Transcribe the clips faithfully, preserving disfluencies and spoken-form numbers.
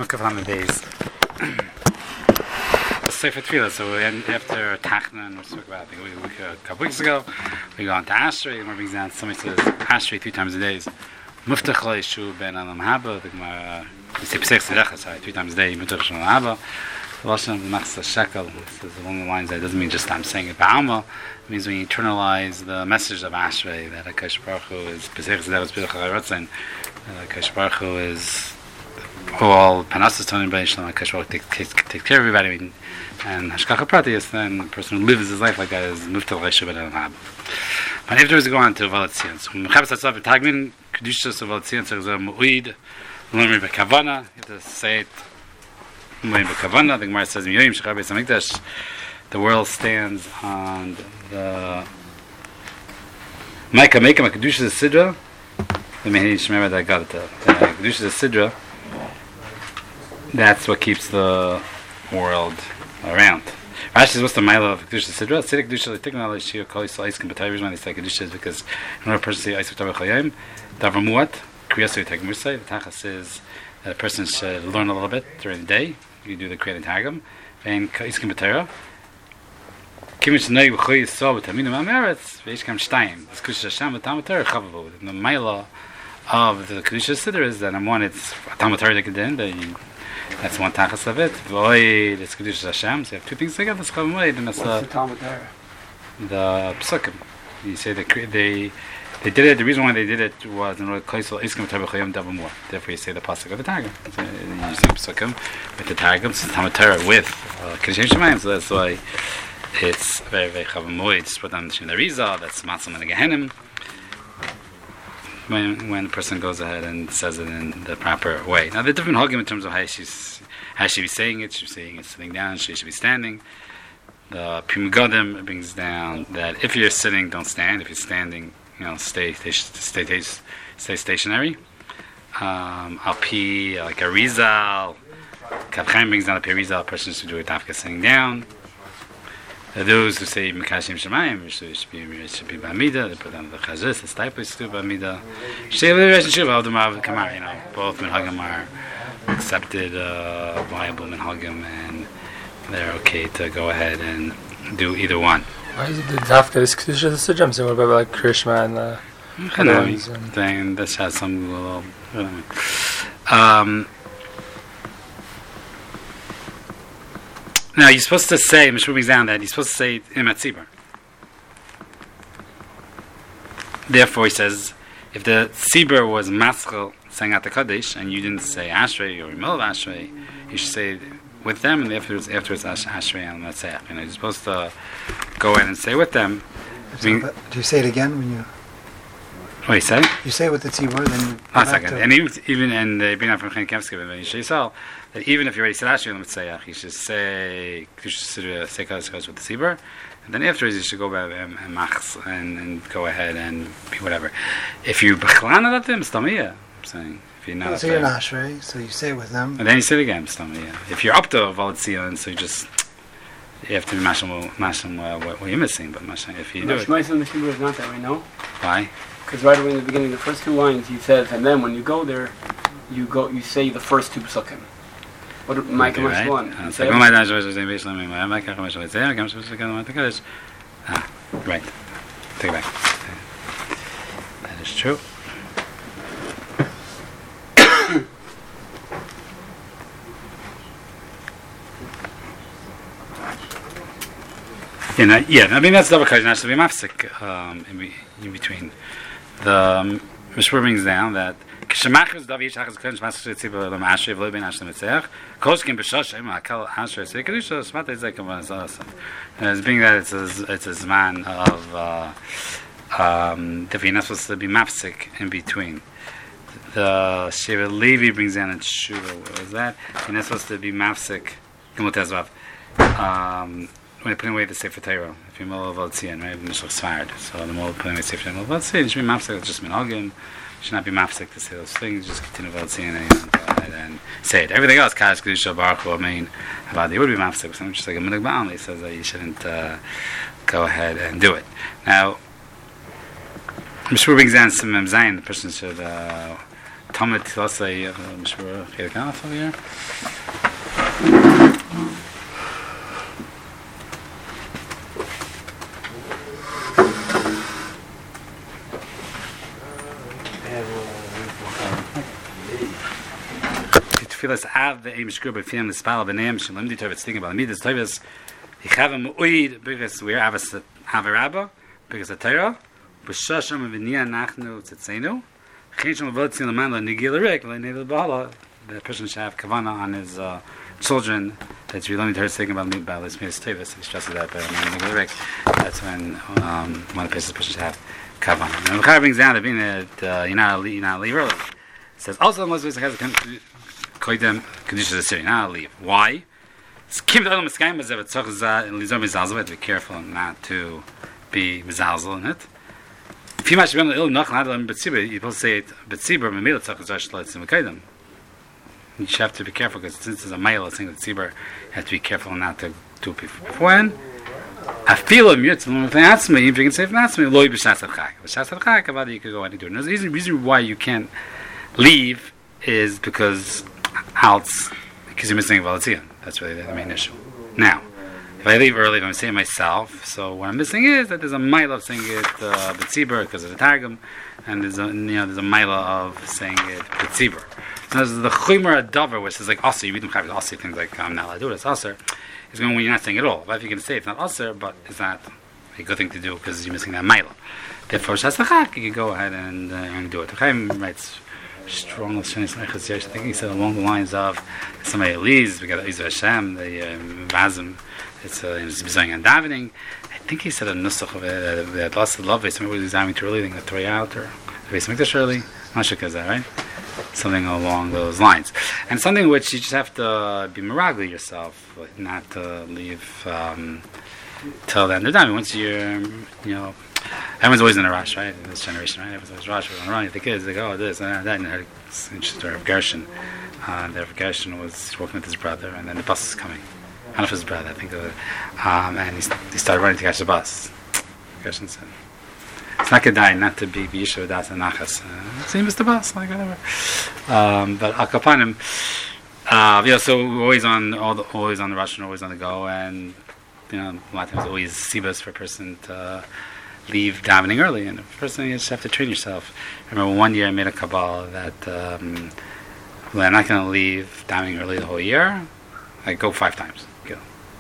a couple hundred days. Sefer Tefillah. So we end after Tachnan, we spoke about I think a, week, a couple weeks ago. We go on to Ashrei. The Gemara brings down somebody says Ashrei three times a day. Muftach lo yishu ben alam haba. The Gemara we say Pesach Tzedakah. Sorry, three times a day. Muftach shel haba. The Lashon of the Machzah Shekel says along the lines that it doesn't mean just I'm saying it ba'alma. It means when you internalize the message of Ashrei that Hakadosh Baruch Hu is Pesach Tzedakah Pesach Haratzin. Hakadosh Baruch Hu is all Panasas Tonim B'nai Shalom. Hakadosh Baruch Hu takes take care of everybody. And Hashgacha Pratis, then the person who lives his life like that is Muftach lo yishu ben alam haba. But afterwards we go on to Valatzion. So Mechabes Hatzav Tagmin Kedushas of Valatzion says Mu'id L'Omer B'Kavana. You have to say it. The Gemara says, the world stands on the Maika Maika Kedusha Sidra. The Meheni Shemera that got it. The Kedusha Sidra. That's what keeps the world around. Rashi says, what's the mile of Kedusha Sidra? Sidra Kedusha L'Tikna L'Shio Kol Yisrael Iskin. But the reason why they say Kedusha is because in order for a person to say Isuk Tavach Hayim, Davar Muat, Kriyasu Yitek Mursay. The Tachas is that a person should learn a little bit during the day. You do the creating Targum, and Iskim B'Torah. Kimish Nei B'Choy Yisrael B'Taminu Ma'ameretz V'Yishkam Shtayim. This Kedusha Hashem B'Talmud Torah Chavavu. The Maila of the Kedusha Siddur is that on one it's Talmud Torah Dekadin, that you that's one tachas of it. V'Oy it's Kedusha Hashem. So you have two things together. That's Chavavu. And that's the Talmud Torah. The Psukim. You say they they they did it. The reason why they did it was in order to Iskim B'Torah B'Chayim Davar more. Therefore, you say the pasuk of the Targum. So you say Psukim with the Targum, so Talmud Torah with Kedusha Shemayim. So that's why it's very very Chavamoid. It's put on the Arizal. That's Matzah and Gehenim. When when the person goes ahead and says it in the proper way. Now, there are different hogim in terms of how she's how she be saying it. She's saying it sitting down. She should be standing. The Pri Megadim brings down that if you're sitting, don't stand. If you're standing, you know, stay, stay, stay, stay stationary. Um, Alpi, like a Rizal, Kavchaim brings down a Rizal, a person should do it after sitting down. There are those who say Mekashim Shemayim, which should be it should be Bamida. They put down the Chazis, the Stipus to Bamida. Sheva the relationship of the Mav Kamar, you know, both Minhagim are accepted, uh, viable Minhagim, and they're okay to go ahead and do either one. Why is it the Dafka is Kedusha Sidra? I'm saying what about like Krishma and the Chanami thing? This has some little. Um, now you're supposed to say, Mishmur brings down that you're supposed to say Imat Tzibur. Therefore, he says, if the Tzibur was Maschel saying at the Kaddish and you didn't say Ashrei or Mil of Ashrei, you should say with them, and afterwards, afterwards Ashrei and Matzeh. You know, you're supposed to go in and say with them. So, I mean, do you say it again when you? What do you say? You say it with the tzibur, then you. One second. And even, even and they bring out from Chen Kevsky when you say that even if you already said Ashrei and Matzeh, you should say say Kaddish with the tzibur, and then afterwards you should go back and and, machs, and, and go ahead and be whatever. If you b'chlana that them, stamiyah. I'm saying. If you're not so you're an Ashrei, so you say it with them. And then you say it again, stamiyah. If you're up to Valatzion, so you just. You have to be masham, masham uh, what, what you're missing, but masham, if you do it. Mashmaisa in the Hebrew is not that way, no? Why? Because right away in the beginning, the first two lines, he says, and then when you go there, you go, you say the first two psukim. What Micah Mash one? Ah, right. Take it back. That is true. You know, yeah, I mean that's double kaddish. Not to be mafsik um, in, be, in between. The um, Mishmur brings down that k'shemachus davi yishachas kaddish masach tzibur l'mashiv lo ben ashtem etzeach koskim b'shoshem akal asher sekadusha smata izay kavan zalasa. As being that it's a it's a zman of uh, um, that you're not supposed to be mafsik in between. The Sheva Levi brings down in Shuvah. What was that? You're not supposed to be mafsik. Gemut Ezvav. Um, When you're putting away the Sefer Torah, if you're Mol Valtzion, right? Nishloch Svard. So the Mol putting away the Sefer Torah, Mol Valtzion, you should be mafsek, it's just Minhagim. You should not be mafsek to say those things, just continue Valtzion and go ahead and say it. Everything else, Kadosh, Kedusha, Baruch Hu, Amen, Havadi, would be mafsek, but something just like a Minig Ba'al, he says that you shouldn't uh, go ahead and do it. Now, Mishmur brings down some Mem Zayin, the person should uh, Tomet, let's say, Mishmur Chelik over here. Tefillas Av the Aim Shkur b'Fiyam Nispal b'Neim Shalom Di Tov thinking about Midas Tovas Yichavim Uid because we're Avas Avarabba because the Torah b'Shasham v'Niya Nachnu Tzitzenu Chinsham v'Votzin L'man L'Nigil Rik L'Nigil B'Hala. The person should have kavana on his uh, children that's really Torah thinking about Midas Midas Tovas. He stresses that, but Nigil Rik. That's when um, one of the person should have kavana. And the Chai brings down the being that uh, you're not you're not leave early. It says also unless it has a Koydem conditions of Syria. Now leave. Why? Kim Da'olam Eskayim Bazev Tzach Zah and Lizor Mizalzel. We have to be careful not to be Mizalzel in it. If you might be able to know Nachal Betzibur, you're supposed to say it Betzibur Memil Tzach Zah Shlotzim Koydem. You should have to be careful because since it's a male thing Betzibur, you have to be careful not to do it beforehand. I feel a mute from Atzmi. If you can say from Atzmi, Loi B'Shas Adchak. B'Shas Adchak, about you could go ahead and do it. The reason why you can't leave is because else, because you're missing a Valatian. That's really the main issue. Now, if I leave early, if I'm saying myself, so what I'm missing is that there's a mile of saying it uh, Betzibur because of the Targum, and there's a you know there's a mile of saying it Betzibur. So there's the Chumar Dover, which is like Aser. You read them Chavis Aser, things like I'm not allowed to do it. It's Aser. It's going when you're not saying it all. But if you can say it's not Aser, but it's not a good thing to do because you're missing that mile. Therefore, Shasachak, you can go ahead and, uh, and do it. The Chaim writes strong, I think he said along the lines of somebody leaves, we got Izra Hashem, the Vazim, it's Bizaying and davening. I think he said a nusach of it, that lost the love, somebody was examining too early, the Torah out, or the base Mikdash early. I'm not sure because that, right? Something along those lines. And something which you just have to be miragli yourself, not to leave um, till the end of the time. Once you're, you know, everyone's always in a rush, right? In this generation, right? Everyone's always rush. We're running. The kids, they go, oh, this and that. And I heard it's interesting story of Gershon. Uh, the Gershon was working with his brother, and then the bus was coming. I don't know if it was his brother, I think of it. Um, and he, he started running to catch the bus. Gershon said, it's not good die not to be Yishuv Das and Nachas. Uh, so he missed the bus, like whatever. Um, but Al Kapanim, uh, yeah, so we're always on, all the, always on the rush and always on the go. And, you know, a lot of times always sibas for a person to uh, leave davening early, and the first thing you just have to train yourself. I remember one year I made a kabbalah that um, well, I'm not going to leave davening early the whole year. I go five times. Go.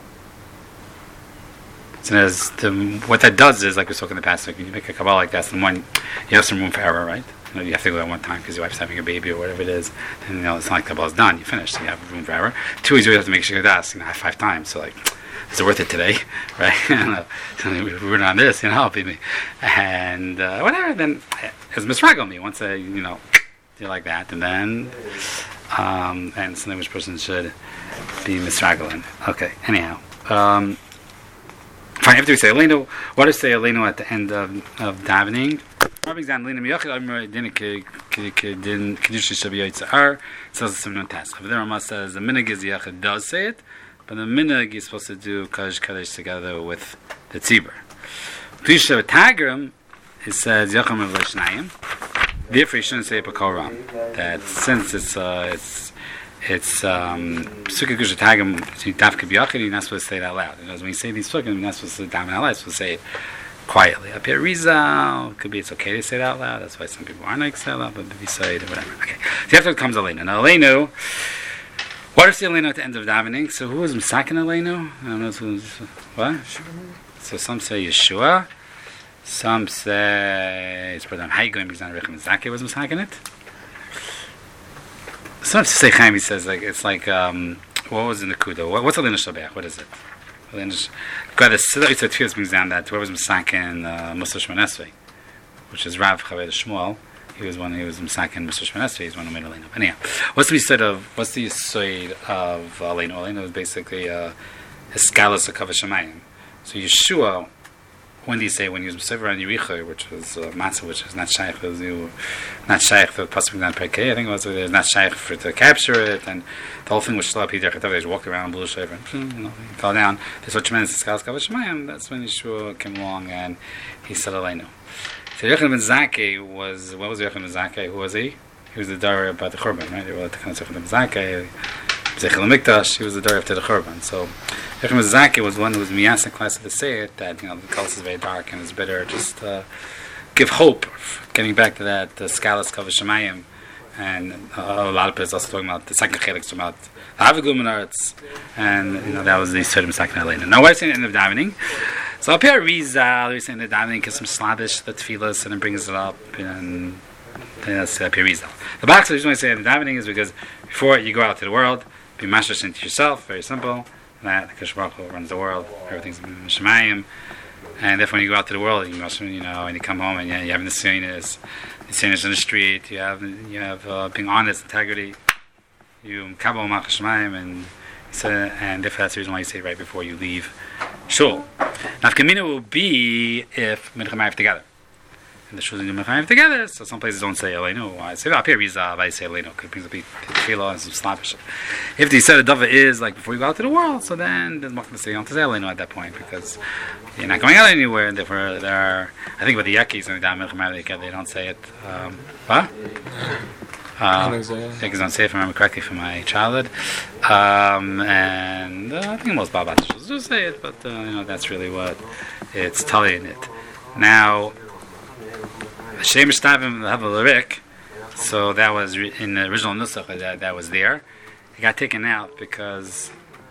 So there's the, what that does is, like we spoke in the past, like when you make a kabbalah like that, and one, you have some room for error, right? You know, you have to go that one time because your wife's having a baby or whatever it is, and you know it's not like kabbalah's done. You finish, so you have room for error. Two is you have to make sure you ask, you know, I have five times, so like. Is it worth it today, right? We're on this, you know, me. And uh, whatever, then it's misrag me once I, you know, do like that, and then, um, and something which person should be misraggling. Okay, anyhow. Um, fine, after we say Eleno, what does say Eleno at the end of, of davening? Rabbi Zan Eleno Miyachid, I'm right, didn't Kedusha Shabi Yitzhar, says the Simon Task. If the Rama says the Minig is Yachid does say it, but the minig is supposed to do Kaddish Kaddish together with the tzibur. Kedusha Tagram, it says Yacham of Leshnayim. Therefore, you shouldn't say it B'Kol Ram. That since it's uh, it's it's um Sukkah Kedusha Tagram, Dafka B'Yachid, you're not supposed to say it out loud. Because when you say these Sukkah, you're not supposed to daven out loud. You're supposed to say it quietly. Up here, Rizal, could be it's okay to say it out loud. That's why some people aren't like to say it out loud, but be say it or whatever. Okay. So after it comes Eleno. Now Eleno. What is the Eleno at the end of davening? So who was Misakin Eleno? I don't know who was, what? So some say Yeshua. Some say it's Pradam Haigoim because Rechem Zake was Misakin it. Some say Chaim, he says like it's like um, what was in the Kudo? What, what's Eleno Shabbat? What is it? Eleno got a Siddur Yitzhak Tfilas brings down that whoever was Misakin uh, Musa Shemon Esrei, which is Rav Chaved Shmuel. He was one. He was Misakin Mister Shemon Esrei. He's one who made Eleno. Anyhow, what's the side of what's the side of Eleno? Eleno is basically a Hiskalas of Kavod Shemayim. So Yeshua, when do you say when he was Sefer on Yericho, which was uh, matzah, which is not shaykh for you, not shaykh for pasuk down Perkei. I think it was it was not shaykh for to capture it, and the whole thing was Shlap Peter Chatav. They just walked around blue shaver, you know, he fell down. There's such tremendous Hiskalas Kavod Shemayim. That's when Yeshua came along and he said Eleno. So Yochanan ben Zakkai was, what was Yochanan ben Zakkai? Who was he? he was the Dara about the Churban, right? They were like the concept of the Mizake, Zechel Mikdash, he was the Dara to the Churban. So, Yechim Mizake was one who was Miyas and class to say it, that, you know, the Kals is very dark and it's bitter, just uh, give hope, getting back to that, the Skalas Kavah Shemayim, and uh, a lot of people also talking about the second chelik about the Havigluminarts, and you know that was the Sodom Sakin Elena. Now, what's in the end of davening? So up here, Rizal, we're saying the davening gives some sladish, the tefillas, and it brings it up, and then that's up here, Rizal. The box, the reason why I say the davening is because before you go out to the world, be mashrash into yourself, very simple, that the Kadosh Baruch Hu runs the world, everything's Shemayim, and therefore when you go out to the world, you must, you know, and you come home and you, you have the sinus, the sinus in the street, you have, you have uh, being honest, integrity, you kabbalah malchus Shemayim, and so, and if that's the reason why you say right before you leave shul. Now, Kamina will be if Mincha Ma'ariv together, and the shul do Mincha Ma'ariv together. So some places don't say Elenu. I say up here Rizav, I say Elenu because things will be tefillah and some slavish. If the said a dava is like before you go out to the world, so then there's not going to say don't say Elenu at that point because you're not going out anywhere. And therefore, there are I think with the Yakis and the Mincha Ma'ariv together, they don't say it. Um, what? Uh, I think it's unsafe, if I remember correctly, from my childhood. Um, and uh, I think most Baba Tishos do say it, but uh, you know that's really what it's telling in it. Now, Shem Shtabim Havalarik, so that was re- in the original Nusach, that, that was there. It got taken out because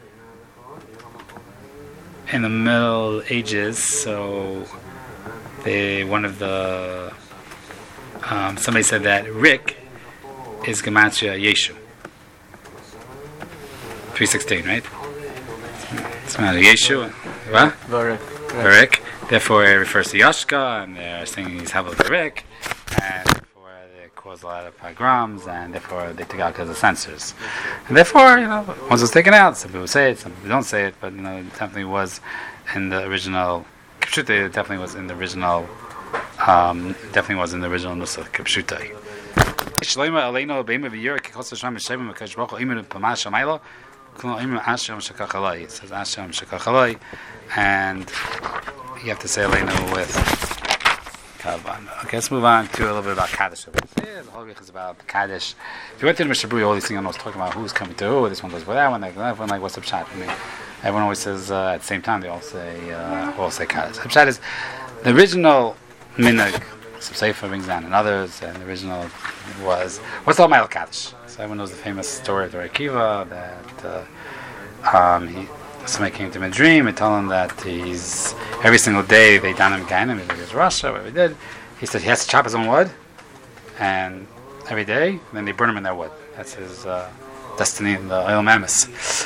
in the Middle Ages, so they, one of the, um, somebody said that Rick is Gematria Yeshu. three sixteen, right? It's not Yeshu. What? Varek. Varek. Therefore, it refers to Yashka, and they're saying he's Havel Varek, and therefore they cause a lot of pogroms, and therefore they took out because of censors. And therefore, you know, once it was taken out, some people say it, some people don't say it, but you know, it definitely was in the original. Kipshuta, it definitely was in the original. Um, definitely was in the original Nusach Kipshuta. Shloima Aleino Beima V'Yura Kikos Hashem Shevim Mekadosh Baruch Hu Imenu Pamash Shamayla Kol Imenu Hashem Shekachalai. It says Hashem Shekachalai, and you have to say Aleino with Kavan. Okay, let's move on to a little bit about Kaddish. Yeah, the whole week is about Kaddish. If you went to the Mishaburi, all these things I was talking about who's coming to who, this one goes for that one, that one, like what's the pshat? I mean, everyone always says uh, at the same time they all say uh, all say Kaddish. The pshat is the original minhag. Some Sefer brings down and others, and the original was what's the Ma'il Kaddish? So everyone knows the famous story of the Akiva that uh, um, he, somebody came to him in a dream and told him that he's every single day they down him again, and he was Russia, whatever he did. He said he has to chop his own wood, and every day, and then they burn him in their wood. That's his uh, destiny in the Oil Mammoth.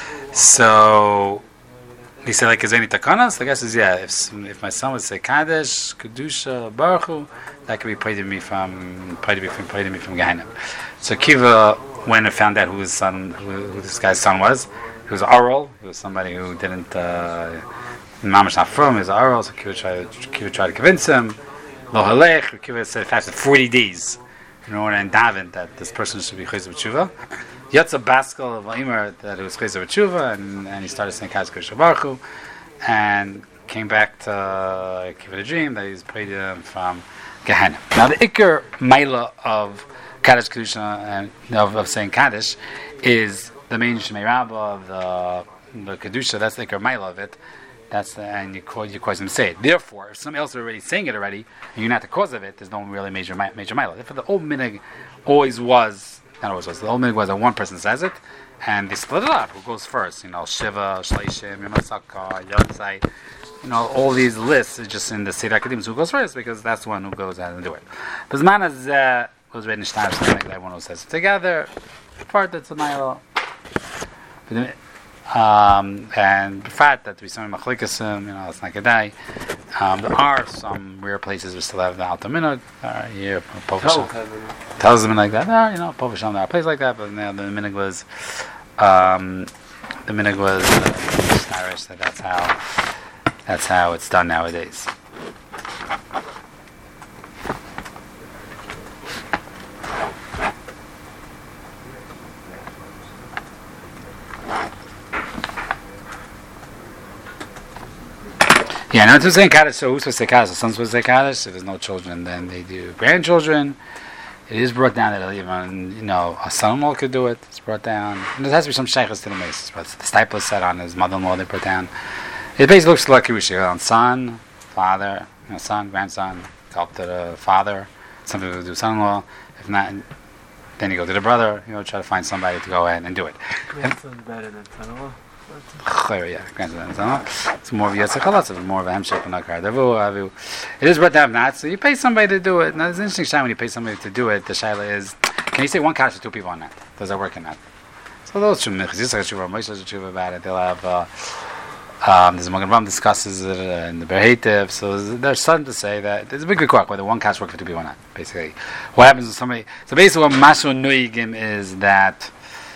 So he said, like, is there any takanas? I guess is yeah. If if my son would say Kaddish, Kedusha, Baruch Hu, that could be prayed to me from prayed to me from prayed to me from Gehenna. So Kiva went and found out who his son, who, who this guy's son was. He was Aral. He was somebody who didn't. Uh, Mamash not from. He was Aral. So Kiva tried, Kiva tried to convince him. Lo halech. Kiva said it fasted forty days in order and daven that this person should be chayzer b'tshuva. Yatsa Baskel of Aimer that it was chayzer b'tshuva, and and he started saying Kaddish Baruch Hu, and came back to uh, Kiva the dream that he's prayed to him from Gehenna. Now the Iker Maila of Kaddish Kedusha and of, of saying Kaddish is the main Shemei Rabbah of the the Kedusha. That's the Iker Maila of it. That's the, and you cause you cause them to say it. Therefore, if somebody else is already saying it already, and you're not the cause of it, there's no really major major Maila. Therefore, the old minhag always was not always was. The old minhag was that one person says it, and they split it up. Who goes first? You know, Shiva, Shleishim, Yemasaka, Yotzai. You know, all these lists is just in the Seder Akadim. Who goes first? Because that's the one who goes out and do it. But Zman is uh, was read in Shtar, something like that. One who says it together. Part that's a Maila. Um, and the fact that we some machlikasim, you know, it's not kedai. Um, there are some rare places we still have the Alta Minhag. Uh, here, Povasham tells them like that. No, you know, Povasham there are places like that, but now the minhag was, um, the minhag was established that that's how that's how it's done nowadays. Yeah, now to say Kaddish, so who's supposed to say Kaddish? The son's supposed to say Kaddish. If there's no children, then they do grandchildren. It is brought down that even, you know, a son-in-law could do it. It's brought down. And there has to be some sheikhs to the mace. But the stipler set on his mother-in-law, they brought down. It basically looks like we should on son, father, you know, son, grandson, go up to the father, something to do son-in-law. If not, then you go to the brother, you know, try to find somebody to go ahead and do it. Grandson's better than son-in-law. Yeah, grandson, son-in-law. It's more of a Yetzer it's more of a hemshech and akar davu. It is brought down not, so you pay somebody to do it. Now, it's an interesting time when you pay somebody to do it. The shaila is, can you say one kasha, two people on that? Does that work in that? So those two minchas, Yitzchak Tshuva, Moshe Tshuva about it. They'll have. Uh, Um, there's Magen Avraham discusses it uh, in the Berheitev, so there's something to say that there's a big question whether one cash work for two people or not. Basically, what happens when somebody? So basically, what Mashu Nuigim is that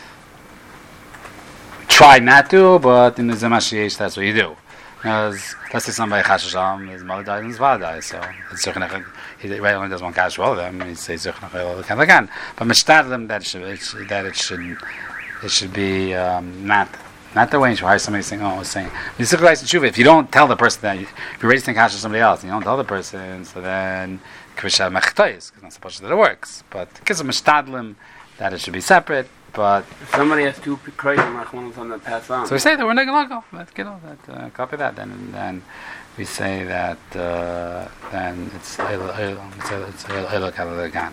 try not to, but in the Zemashiesh, that's what you do. Because let's say somebody Chashasham, his mother dies and his father dies, so it's Zechanach. He only does one cash for all of them. He says Zechanach again, but Mishtadlim that it should it should, that it should it should be um, not. Not the way you should hire somebody saying, oh, I was saying. If you don't tell the person that, you, if you're raising cash to somebody else, and you don't tell the person, so then, because not supposed to that it works. But because of Mishtadlim, that it should be separate, but. If somebody has two crazy machlonos on that pass on. So we say that we're not going to go. Let's get all that, uh, copy that. Then, then we say that, uh, then it's it's Eilok Halagan.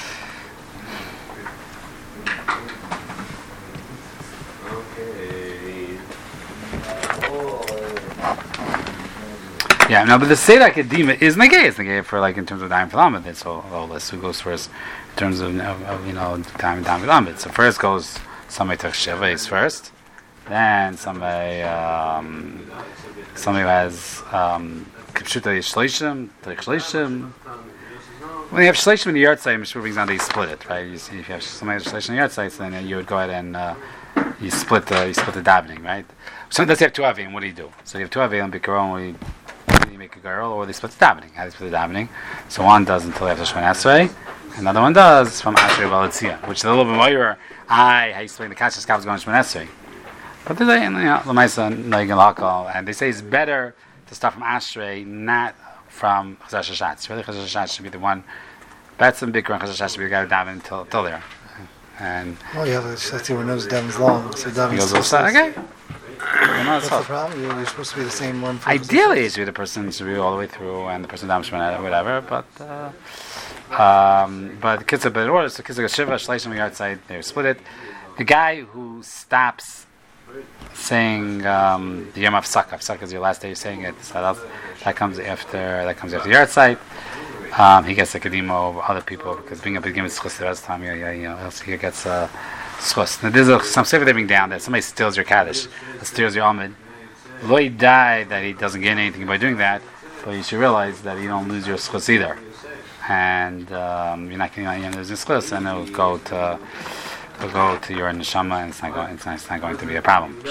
Yeah, no, but the Seder Kedima is negay. It's negay for like in terms of Daim Filamid. It's all, all this who goes first in terms of, of, of you know Daim Daim Filamid. So first goes somebody to Sheva is first, then somebody um, somebody who has Kipshuta Yishlishim, Shleishim. When you have Shleishim in the yard site, Mishpur brings down they split it, right? You see, if you have somebody who has Shleishim in the yard site, then you would go ahead and uh, you split the you split the davening, right? So let's say you have two avim. What do you do? So you have two avim, bikaron. What do you you make a girl, or they split the davening. How do they split the davening? So one does until after Shemon Esrei, another one does from Ashrei Balatzia, which is a little bit more. I, how you explain the Kachas Kav is going to Shemon Esrei. But they say, you know, Lamaisa, Nagin Lakal, and they say it's better to start from Ashrei, not from Chazash Hashatz. Really, Chazash Hashatz should be the one. Betzim Bikra and Chazash Hashatz should be the guy who daven until, until there. And oh, yeah, that's the one knows daven's long. So daven's goes okay. You know, that's the problem. You're, you're supposed to be the same one. For Ideally, it should be the person should be all the way through, and the person davening or whatever. But uh, um, but kids are better orders. So kids are shiva shleishim outside. They split it. The guy who stops saying um, the yom hafsaka, hafsaka is your last day you're saying it. So that's, that comes after that comes after the yard site. Um, he gets the kedimo of other people because being a big game is schus the rest of the time. Yeah, yeah, you know, else he gets uh, schus. Now there's a, some sefer they bring down that somebody steals your kaddish, steals your almond. Lo die that he doesn't gain anything by doing that, but you should realize that you don't lose your schus either, and um, you're not going to lose your schus, and it'll go to it'll go to your neshama, and it's not going it's not, it's not going to be a problem.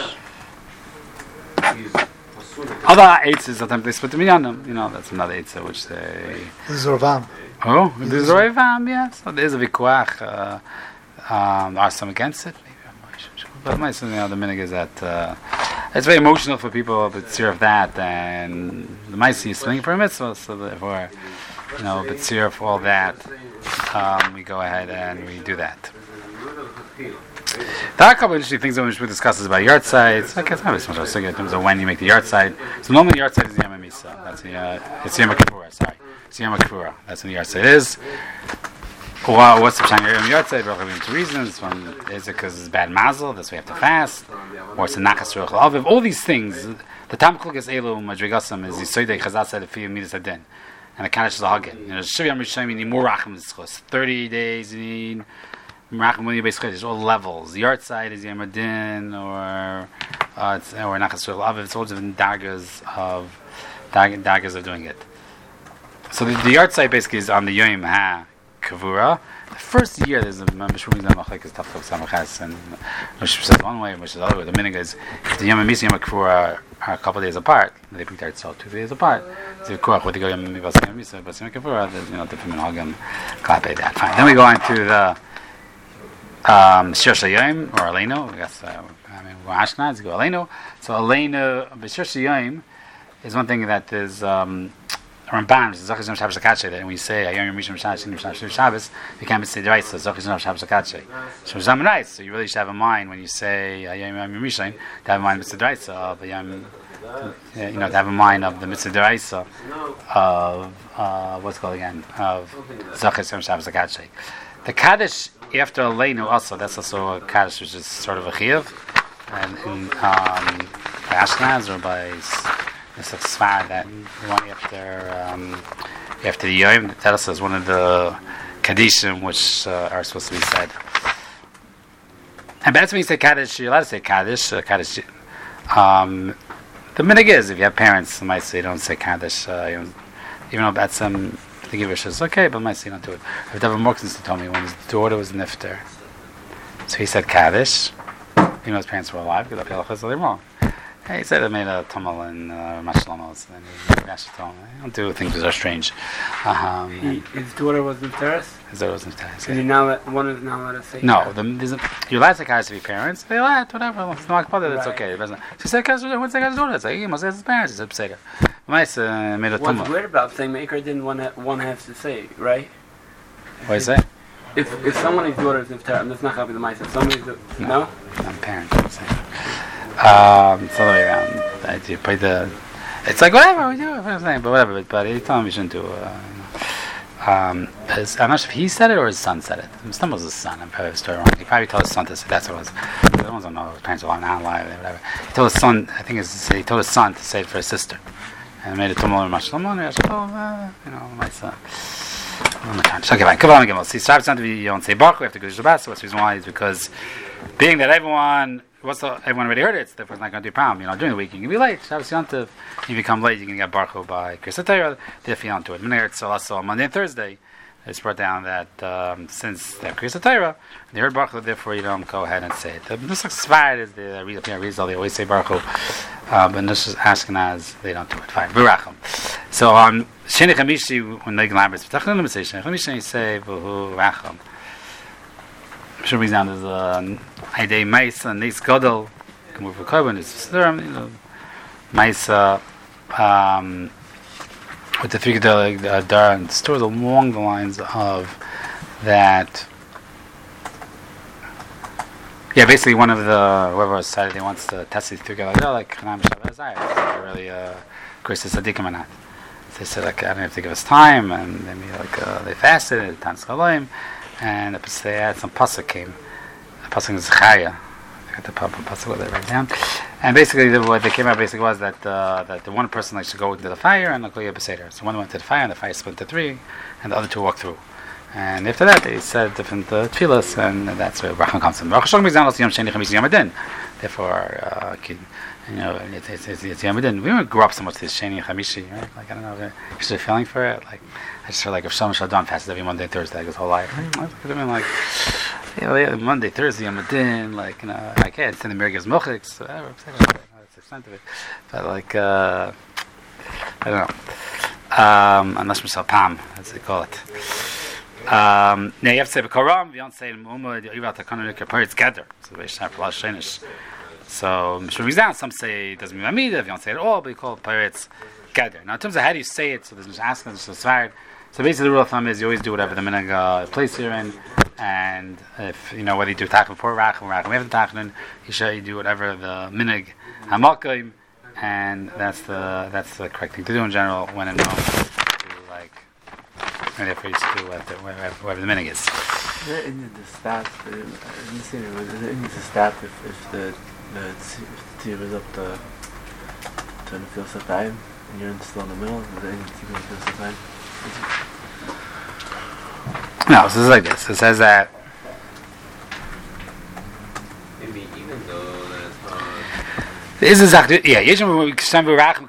Other eitzes attempt they split the minyanim. You know, that's another eitzah which they. This is Ravam. Oh, this is Ravam. Yeah, so there's a vikuach. Uh, um, there are some against it. Maybe I'm not sure, but my you know, the minig is that uh, it's very emotional for people. But seer of that, and the Maisi is swinging for a mitzvah, so therefore, you know, but seer of all that, um, we go ahead and we do that. There are a couple of interesting things that we discuss about yard sites. I guess maybe so much in terms of when you make the yard site. So normally the yard site is the Yom HaMisa. That's the uh, it's Yom HaKippur. Sorry, it's Yom HaKippur. That's when the yard site is. Well, what's the pshat on the yard site? There are two reasons. One is it because it's bad mazel, that's why you have to fast, or it's a nachas ruach aviv. All these things. The tam chulkas elu madrigasam is the soidei chazal said if you midas adin, and the kaddish is a hagin. You know, shiviyam rishayim you need more racham zchus. Thirty days you need. There's all levels. The yard side is Yamadin or uh, it's, or Nachas Aviv. It's all different daggers of dag, daggers of doing it. So the, the yard side basically is on the Yom Ha Kavura. The first year there's a Mishra Mizan Machlek is Taflok Samachas, and Mishra says one way, Mishra the other way. The meaning is if the Yom HaMisa and Yom HaKavura are a couple days apart. They picked out so two days apart. So Kurach with the Yom HaMisa, but Yom HaKavura, there's you know different minhagim. Klape that. Fine. Then we go on to the. Um, Shir Shayim or Aleinu, I guess. Uh, I mean, we're Ashkenaz, go Aleinu. So Aleinu, Shir Shayim is one thing that is um, Ramban, Zachis Yom Shabbos Akatshe, that when you say Ayom Yom Rishon Shabbos, Yom Shabbos Shabbos, you can't say the right, so Zachis Yom Shabbos Akatshe. So Zaman right, so you really should have in mind when you say Ayom Yom Rishon, to have in mind Mitzvah D'Oraisa of Ayom, you know, to have in mind of the Mitzvah D'Oraisa of, uh, what's it called again, of Zachis Yom Shabbos Akatshe. The Kaddish after Aleinu also, that's also a Kaddish which is sort of a Chiyuv, and in, um, by Ashkenaz or by it's like Svar that one after um, after the Yom, that also is one of the Kaddishim which uh, are supposed to be said. And that's when you say Kaddish, you're allowed to say Kaddish. Uh, Kaddish. Um, the minig is if you have parents, you might say don't say Kaddish, uh, you know, even though that's um, the Givish is okay, but might say don't do it. I've David Morkins told me when his daughter was nifter, so he said Kaddish, even though his parents were alive, because the Halachas are wrong. He said it made a tumble in uh, Mashlamos, and he dashed it home. I don't do things that are strange. Um, he, his daughter was in terrace? His daughter was in terrace. Is he now let, one is not allowed to say no, the, there's a, you're allowed to say Kaddish to be parents. They allowed, whatever. It's not bother, it's okay. It doesn't. She said Kaddish, what's the Kaddish daughter? It's like, he must say his parents. He said Peseder. Mice uh, made a tumble. What's weird about saying Maker didn't one, ha- one has to say, right? What do you say? If if somebody's daughter is in terrace, that's not going to be the mice. If somebody's, no? no? I'm parent, I'm saying. Um, it's all the way around. I do play the. It's like whatever we do, I'm saying, but whatever. But he told me we shouldn't do. Uh, um, his, I'm not sure if he said it or his son said it. Stumble was his son. I'm probably story wrong. He probably told his son to say that's what it was. The other ones don't know. His parents are alive now, alive, whatever. He told his son. I think it's, he told his son to say it for his sister, and made it to more much. You know, my son. Okay, fine. Come on, again. See, Shabbos not to be. You don't say Baruch. We have to go to Shabbat. So what's the reason why is because being that everyone. What's the, everyone already heard it, so therefore it's not going to be a problem. You know, during the week you can be late. Shabbos Yontiv, you become late, you can get Baruch by Kriyas Torah. Therefore you don't do it. Minei so also on Monday and Thursday, it's brought down that um, since they have Kriyas Torah, they heard Baruch, therefore you don't go ahead and say it. The Nusach Sfard is the read up reads all they always say Baruch, uh, but Nusach Ashkenaz they don't do it. Fine, Barachim. So on Sheni Chamishi when they Lambert, B'tachnun say Sheni Chamishi you say V'hu Racham. For some reason there's a Aidei Maisa, Nis Godel, can move for Korban, it's you know, Maisa, um, with the Fikadel uh, Dar, and stores along the lines of that. Yeah, basically one of the, whoever decided he wants to test these together, like, oh, like, Chanam Shabbat really, uh, Chris is Sadiqim or not. So they said, like, I don't have to give us time, and they made, like, uh, they fasted, and Tan Schaloim, and they had some pasuk came. The pasuk is Zechariah. I got the pasuk with it right down. And basically, the, what they came out basically was that uh, that the one person like should go into the fire and look at Beseder. So one went to the fire, and the fire split into three, and the other two walked through. And after that, they said different uh, tefillas, and that's where Brachon comes from. Therefore, uh, you know, it's it's, it's, it's Yom Adin. We don't grow up so much this Sheni Chamishi, right? Like I don't know, is there a feeling for it? Like I just feel like if Shlomo Shadon fasts every Monday, Thursday, like his whole life, I could have been like, you know, yeah, Monday, Thursday, Yom Adin, like you know, I can't send the Mergez Mochiks, whatever. That's the extent of it. But like, uh, I don't know. Um, unless Mishal Pam, as they call it. Um, now you have to say B'Koram. You don't say Umud. You have to kind of look at together. So they should have a lot of shenish. So Mishra down. Some say it doesn't mean Amida. If you don't say it at all, but you call it pirates gather. Now in terms of how do you say it, so there's just asking, there's just svared. So basically the rule of thumb is you always do whatever the minhag uh, place you're in, and if you know whether you do tachon before rachon, rachon after tachon, you should you do whatever the minhag hamakim, and that's the that's the correct thing to do in general when in Rome. And therefore you just do what the, whatever, whatever the minhag is. Is it in the stats? Is it in the stat if, if the the if the tzir is up to to the field of time and you're still in the middle? Is it in the field of time? No, so it's like this. It says that. Maybe even though that's not. Is exactly yeah. Some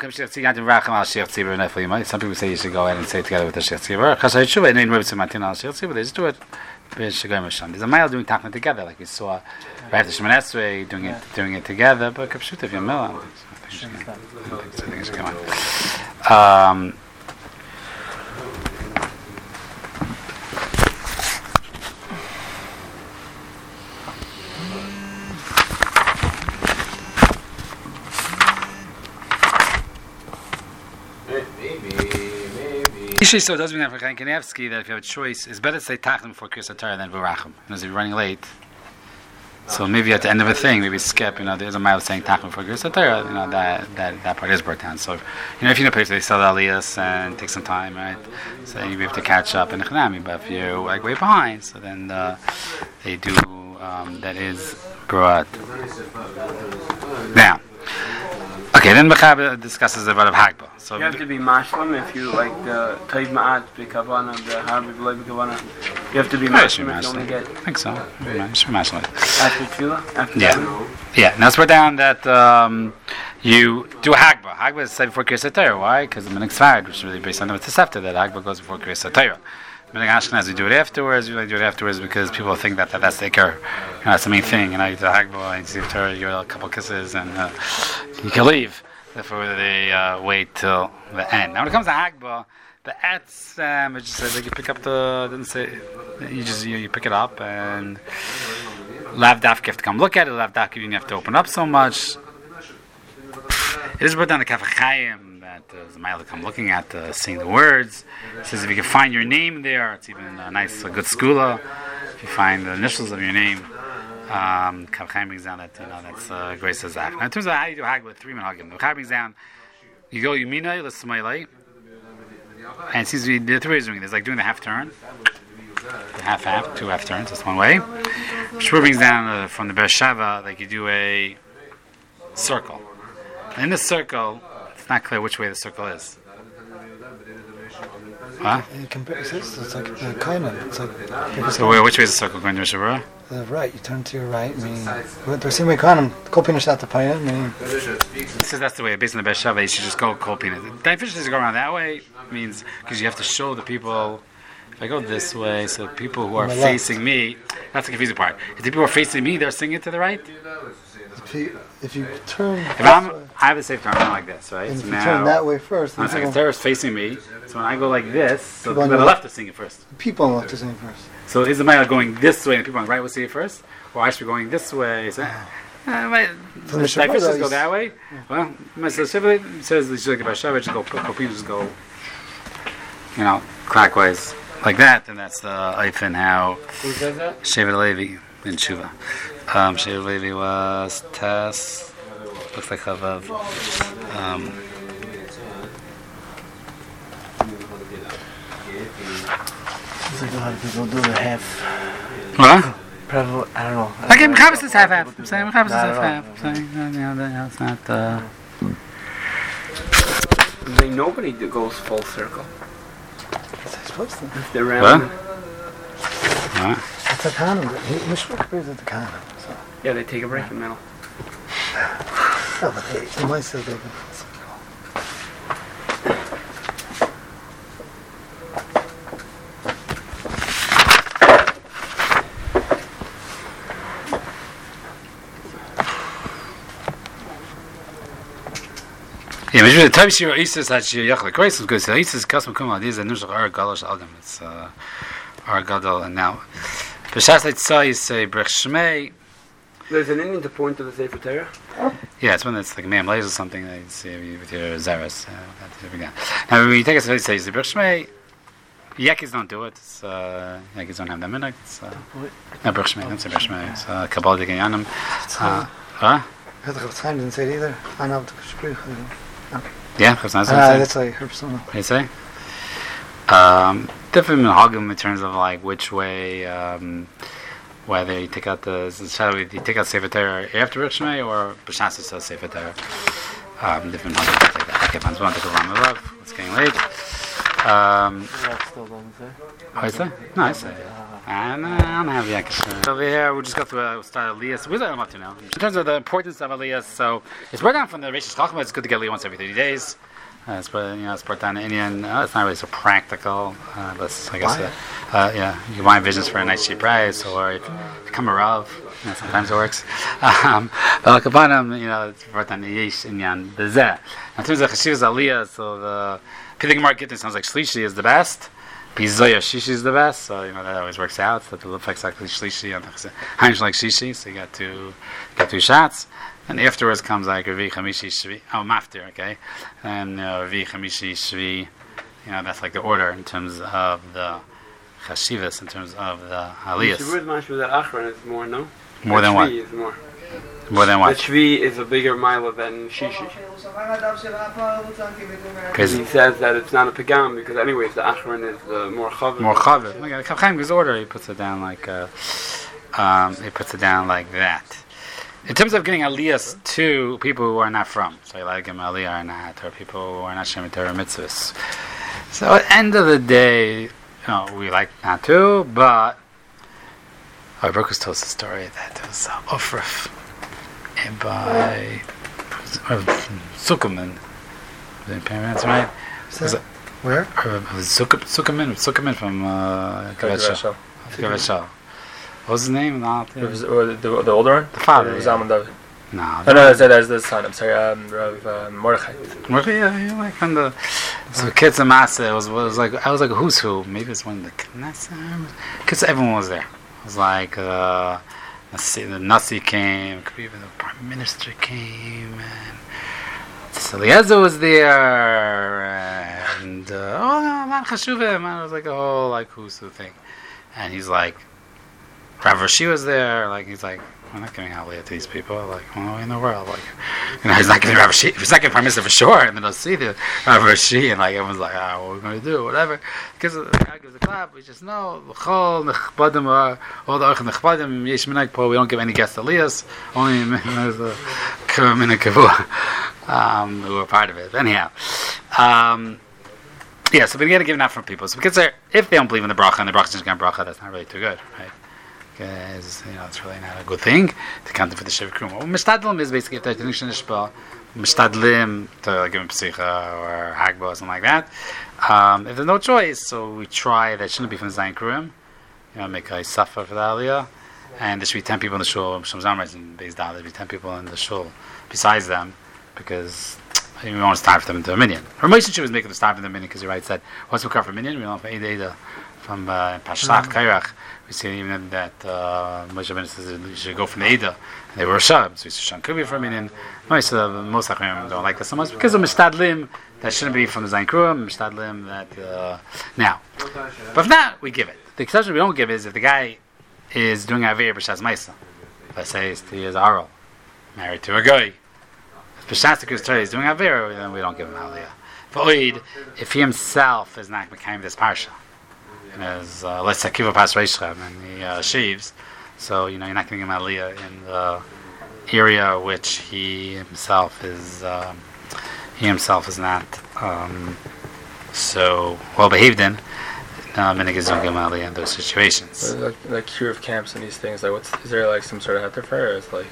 people say you should go ahead and say it together with the Shech Tzibur. They just do it. There's a mile doing tachna together, like we saw right after Shemoneh Esrei doing it doing it together. But Kapshut if you're Milah, I think it should come out. Um, Maybe, maybe. Usually, so it doesn't mean that for Chaim Kanievsky that if you have a choice, it's better to say Tachlim before Kriyas HaTorah than V'rachim. Because if you're running late, so maybe at the end of a thing, maybe skip. You know, there's a mile of saying Tachlim before Kriyas HaTorah. You know, that that that part is brought down. So, you know, if you know place they sell the Aliyas and take some time, right? So you have to catch up in the Chanami. But if you're like way behind, so then uh, they do. Um, that is brought down. Okay, then Mechaber discusses about of Hagbah. So you have to be mashlim if you like the Taiv Ma'at, B'Kavana, the Harvard B'Kavana. You have to be mashlim if you only get. I think so. Mashlim. After Tefillah? After Yeah. Tefillah? Yeah, now let's put down that um, you do a Hagbah. Hagbah is said before Kriyas HaTorah. Why? Because the Minik Sfarad, which is really based on the Tosefta, that Hagbah goes before Kriyas HaTorah. Minik Ashkenaz, we do it afterwards. We like do it afterwards because people think that, that that's the Iker. You know, that's the main thing. You know, you do the Hagbah, you see the Torah, you give a couple kisses, and uh, you can leave. Therefore, they uh, wait till the end. Now, when it comes to Hagbah, the etz, um, it just says like you pick up the, didn't say, you just you, you pick it up and lav dafka you have to come look at it. Lav dafka you didn't have to open up so much. It is brought down the Kaf HaChaim that uh, the mile to come looking at, uh, seeing the words. It says if you can find your name there, it's even a nice, a good skula. If you find the initials of your name. Um, Kaf HaChaim brings down that, you know, that's uh, grace of Zach. Now, in terms of how you do Hag with three Menhagim, the Chai brings down, you go Yumina, L'Smailai, and it seems to be the three ways doing this, like doing the half turn, the half half, two half turns, that's one way. Shur brings down uh, from the Beersheva, like you do a circle. And in the circle, it's not clear which way the circle is. Huh? You compare, it's, it's like the Kainan. It's like. So, where, which way is the circle going to Shabura? The right, you turn to your right, meaning. The same way Kainan, Kopin is out the Paya, meaning. It says that's the way, based on the Beersheva, you should just go Kopin. The definition to go around that way means, because you have to show the people. If I go this way, so people who are facing me, that's the confusing part. If the people who are facing me, they're singing to the right? If you, if you turn. If I'm, I have a safe turn, I'm like this, right? And So if you now, turn that way first, one then second, people, Sarah's facing me, so when I go like this, so People the on people on the your left are singing first. people on the left are saying first. So is the man going this way and the people on the right will see it first? Or I should be going this way? So, uh, my, From the should I Shabbat, first just though, go that way? Well, my Shabbat says you should go Shabbat, just go, Kopim just go, you know, clockwise. Like that, and that's the Eifin how Who says that? Shevet Levi in Tshuva. Um, Shevet Levi was Tess, looks like Chavav. Um, It's like a lot of people do the half. what? Probably, I don't know. I give Chavas is half half. I'm saying Chavas is Not half at half. I'm saying, no, no, no, it's not. Uh, Like nobody that goes full circle. It's supposed to. If they're round. what? It's a Kainan. Mishra is at the Kainan. So. Yeah, they take a break in the middle. Oh, but they, they might still do it. Yeah, maybe the type shir Isis had shir Yachla Grace was good. So Isis Kasm Kumah these are Nushach Ar Galosh Adam. It's uh, Ar Gadol, and now B'Shas Leitzah you say Brech Shmei. There's an Indian to point to the Sefer Torah. Yeah, it's when it's like Ma'am Lays or something that you see with your Zaras. Uh, now when you take a say say the Brech Shmei, Yakis don't do it. It's, uh, Yakis don't have that minute. It's uh, no Brech Shmei. Don't say Brech Shmei. It's uh, Kabbalah Yanim. Uh, huh? The Chaim didn't say it either. I know the Shprich. Yeah, that's not Ah, that's like her persona. What do you say? Um, different minhagim in terms of like which way, um, whether you take out the you take out Sefer Torah after Brech Shmei or B'Shas Yisrael Sefer Torah. Um, different minhagim take that. Okay, fine. So we want to take a long love. It's getting late. Um, That still doesn't say. what do you say? No, I say. I don't have the Yakish. Over here, we'll just go through a start of Aliyah. So what I'm up to now? In terms of the importance of Aliyah, so it's brought down from the Reish Chachma. It's good to get Aliyah once every thirty days. Uh, it's brought, you know, it's brought down to Indian. Uh, it's not really so practical. Uh, let's, I guess, uh, uh, yeah, you can buy visions for a nice cheap price, or if you become a Rav, you know, sometimes it works. Um, but Al-Kapanim, you know, it's brought down to Yesh Inyan Bezeh. In terms of Chashiv's Aliyah, so the Pidig Market, it sounds like Shlishi is the best. Bizoya Shishi is the best, so you know that always works out. So the lefek's actually Shlishi and Heinz like Shishi, so you got two, got two shots. And afterwards comes like Revi Chamishi Shvi, oh Maftir, okay, and uh, Revi Chamishi Shvi You know, that's like the order in terms of the chashivas, in terms of the aliyas. The word mashma that achron is more, no? More than The what? Shvi is more. More than The what? Shvi is a bigger mila than Shishi. Because He says that it's not a pagam because anyways the achron is uh, more chavim. more chavit. Look at Chaim's order. He puts it down like uh, um, he puts it down like that. In terms of getting aliyas to people who are not from, so you like him aliyah or not, or people who are not shemitah or mitzvahs. So at the end of the day, you know, we like not to, but oh, Brokus told us a story that there was uh, Ofrif by Zuckerman. Was it parents, right? Was it, Where? or it was Zucker- Zuckerman, Zuckerman from uh, Kavetsha. Kavetsha. What was his name? Not It was or the, the, the older one? the father. It was Yeah. Zalman David. No, Oh, no, that's, that's the son. I'm sorry, um, Rav uh, Mordechai. Well, yeah, yeah, like from the so kids and Masa. It was, it was like I was like who's who? Maybe it's one of the Knesset. Kids, everyone was there. It was like uh, Nasi, the Nasi came, even the prime minister came, and Eliezer was there, and uh, oh, man, Chashuvim. And it was like a whole like who's who thing, and he's like, Rav Rashi was there. Like he's like, we're not giving Aliyah to these people. Like, well, in the world, like, you know, he's not giving Rav Rashi. He's not giving Prime Minister for sure. And then they'll see the Rav Rashi, and like everyone's like, ah, oh, what are we going to do? Whatever. Because the guy gives a clap. We just know the whole nechbadim, all the arch nechbadim, yesh minag po. We don't give any guest Aliyahs. Only there's a min kavua um who are part of it. Anyhow. Um, yeah, so we're going to give that from people. So because they're, if they don't believe in the bracha and the bracha is just going to bracha, that's not really too good, right? Because, you know, it's really not a good thing to count them for the Shiva Krum. Well, Mishtadlim is basically if they're Tinish Nishba, Mishtadlim to give them Psicha or Hagba or something like that. Um, if there's no choice, so we try, that shouldn't be from the Zayin Krum, you know, make a suffer for the Aliyah. And there should be ten people in the shul, Shem Zamraz and Beis Dal, there should be ten people in the shul besides them, because we want to starve them into a minion. Ramosha was making them starve into a minion because he writes that, what's we cover for minion? We don't have Eida Eida from uh, Pashach, Kairach. We see even that uh, Moshe Ben says you should go from the Eida. And they were Shab, so Shan could be for a minion. Most of the most Achim don't like that so much because of Mishtadlim, that shouldn't be from the Zayin Kruim, Mishtadlim, that uh, now. But if not, we give it. The exception we don't give is if the guy is doing Avir B'Shaz Maisa. Let's say he is Arel, married to a guy. B'Shaz T'Kuz is doing Avir, then we don't give him Aliyah. For Oid, if he himself is not Mekayim this Parsha, as uh, let's say Kiva Pas Reishchem and he uh, sheaves, so you know you're not going to give him Aliyah in the area which he himself is um, he himself is not um, so well behaved in. No, Minig is don't give him Aliyah in those situations. Like, like cure of camps and these things, like what's is there like some sort of heter for it? Or it's like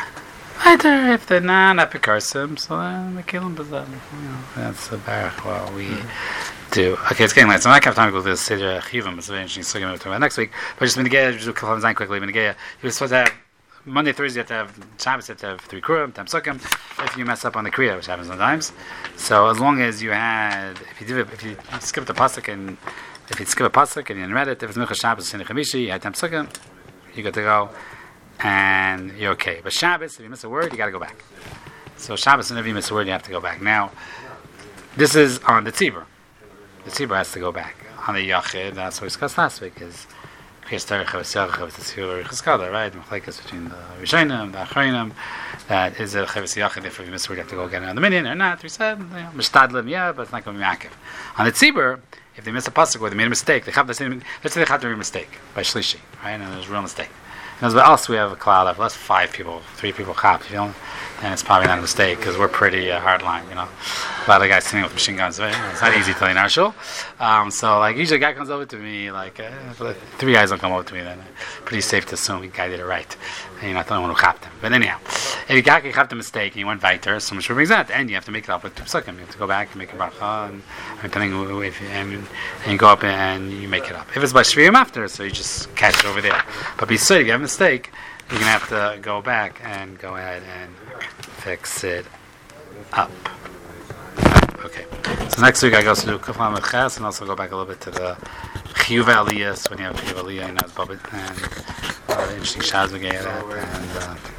Either if they're not epikarsim, so then we kill them. But then, you know, that's the baruch. Well, we mm-hmm. do. Okay, it's getting late, so I don't have time to go to the Seder Chivim. It's very interesting. So we're going to talk about next week. But just Minigaya, just kill him quickly. Minigaya, you were supposed to have Monday, Thursday. You have to have Shabbos. You have to have three Kurim, Tam Sukkim. If you mess up on the Kriya, which happens sometimes, so as long as you had, if you do, if you skip the pasuk and if you skip a pasuk and you read it, if it's Mincha Shabbos and Chamishi, you had Tam Sukkim, you got to go. And you're okay. But Shabbos, if you miss a word, you got to go back. So Shabbos, whenever you miss a word, you have to go back. Now, this is on the Tzibur. The Tzibur has to go back. On the Yachid, that's what we discussed last week, is Chestar, Chavis Yachid, Chavis Tzibur, Cheskada, right? Machlekes between the Rishonim, the Achronim. That is a Chavis Yachid, if you miss a word, you have to go again on the Minyan, or not. We said, you know, Mishtadlim, yeah, but it's not going to be Makiv. On the Tzibur, if they miss a pasuk or they made a mistake, they have the same, let's say they have to make a mistake by Shlishi, right? And there's a real mistake. Because with us, we have a cloud of, let's five people, three people chop, you know, and it's probably not a mistake because we're pretty uh, hardline, you know. A lot of guys sitting with machine guns, right? It's not easy telling our show. Um, so, like, usually a guy comes over to me, like, uh, three guys don't come over to me, then pretty safe to assume the guy did it right. And you're not the only one who chopped him. But anyhow, if you got chopped a mistake and you went weiter, so much brings that, and you have to make it up with two psukim. You have to go back and make a bracha, and depending if you, and, and you go up and you make it up. If it's by shviyim after, so you just catch it over there. But be safe, if you have a mistake, you're going to have to go back and go ahead and fix it up. Okay. So next week I go to do Kuflam with Ches and also go back a little bit to the Chiyuv Aliyah, when you have Chiyuv Aliyah and Azbabit and uh, interesting Shaz we get at and uh,